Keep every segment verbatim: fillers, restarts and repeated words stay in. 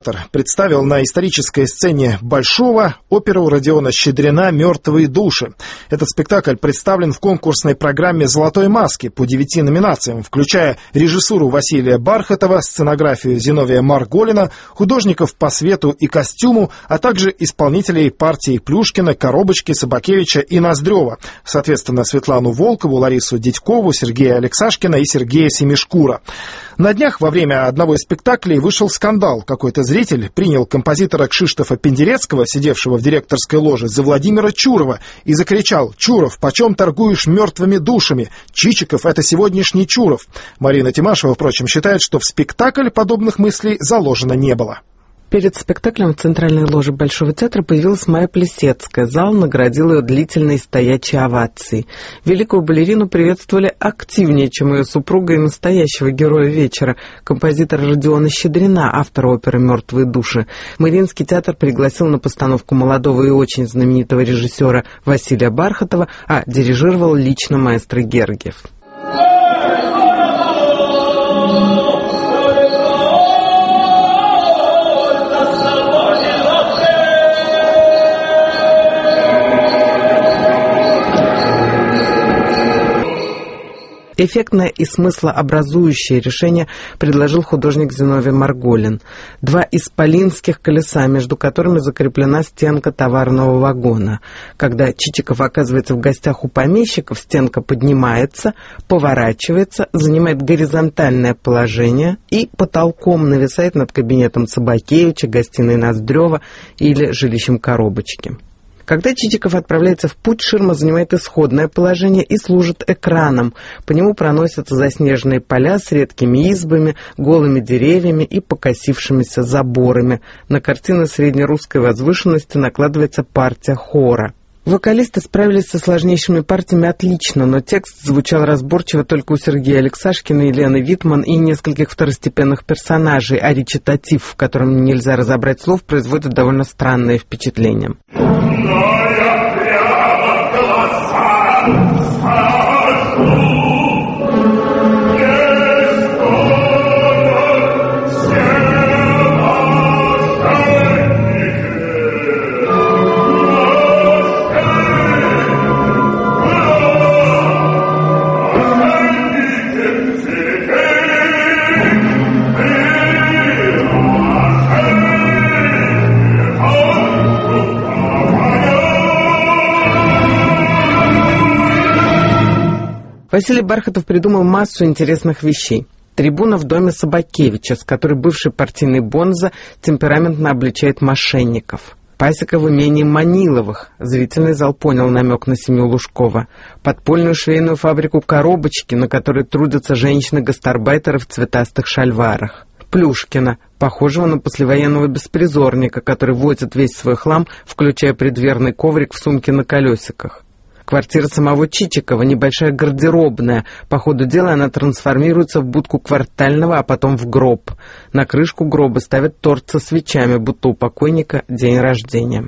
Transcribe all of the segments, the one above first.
представил на исторической сцене Большого оперу Родиона Щедрина «Мертвые души». Этот спектакль представлен в конкурсной программе «Золотой маски» по девяти номинациям, включая режиссуру Василия Бархатова, сценографию Зиновия Марголина, художников по свету и костюму, а также исполнителей партий Плюшкина, Коробочки, Собакевича и Ноздрева, соответственно, Светлану Волкову, Ларису Дядькову, Сергея Алексашкина и Сергея Семишкура. На днях во время одного из спектаклей вышел скандал. Какой-то зритель принял композитора Кшиштофа Пендерецкого, сидевшего в директорской ложе, за Владимира Чурова и закричал: «Чуров, почем торгуешь мертвыми душами? Чичиков — это сегодняшний Чуров». Марина Тимашева, впрочем, считает, что в спектакль подобных мыслей заложено не было. Перед спектаклем в центральной ложе Большого театра появилась Майя Плисецкая. Зал наградил ее длительной стоячей овацией. Великую балерину приветствовали активнее, чем ее супруга и настоящего героя вечера, композитора Родиона Щедрина, автора оперы «Мертвые души». Мариинский театр пригласил на постановку молодого и очень знаменитого режиссера Василия Бархатова, а дирижировал лично маэстро Гергиев. Эффектное и смыслообразующее решение предложил художник Зиновий Марголин. Два исполинских колеса, между которыми закреплена стенка товарного вагона. Когда Чичиков оказывается в гостях у помещиков, стенка поднимается, поворачивается, занимает горизонтальное положение и потолком нависает над кабинетом Собакевича, гостиной Ноздрева или жилищем Коробочки. Когда Чичиков отправляется в путь, ширма занимает исходное положение и служит экраном. По нему проносятся заснеженные поля с редкими избами, голыми деревьями и покосившимися заборами. На картины среднерусской возвышенности накладывается партия хора. Вокалисты справились со сложнейшими партиями отлично, но текст звучал разборчиво только у Сергея Алексашкина, Елены Витман и нескольких второстепенных персонажей, а речитатив, в котором нельзя разобрать слов, производит довольно странное впечатление. Василий Бархатов придумал массу интересных вещей. Трибуна в доме Собакевича, с которой бывший партийный бонза темпераментно обличает мошенников. Пасека в имении Маниловых. Зрительный зал понял намек на семью Лужкова. Подпольную швейную фабрику «Коробочки», на которой трудятся женщины-гастарбайтеры в цветастых шальварах. Плюшкина, похожего на послевоенного беспризорника, который возит весь свой хлам, включая преддверный коврик в сумке на колесиках. Квартира самого Чичикова, небольшая гардеробная. По ходу дела она трансформируется в будку квартального, а потом в гроб. На крышку гроба ставят торт со свечами, будто у покойника день рождения.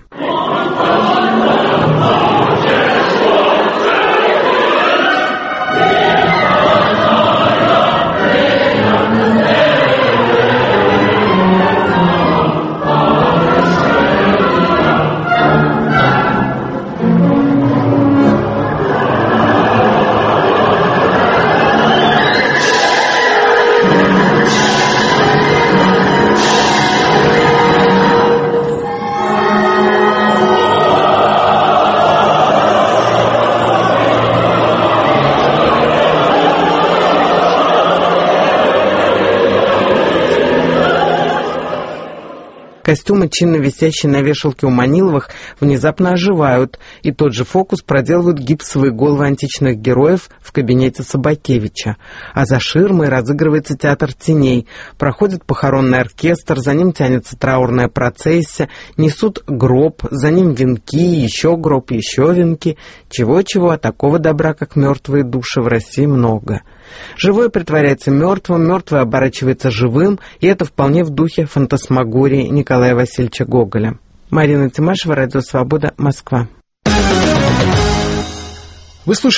Костюмы, чинно висящие на вешалке у Маниловых, внезапно оживают, и тот же фокус проделывают гипсовые головы античных героев в кабинете Собакевича. А за ширмой разыгрывается театр теней. Проходит похоронный оркестр, за ним тянется траурная процессия, несут гроб, за ним венки, еще гроб, еще венки. Чего-чего, а такого добра, как мертвые души, в России много. Живое притворяется мертвым, мертвое оборачивается живым, и это вполне в духе фантасмагории Николая Васильевича Гоголя. Марина Тимашева, Радио Свобода, Москва. Вы слушаете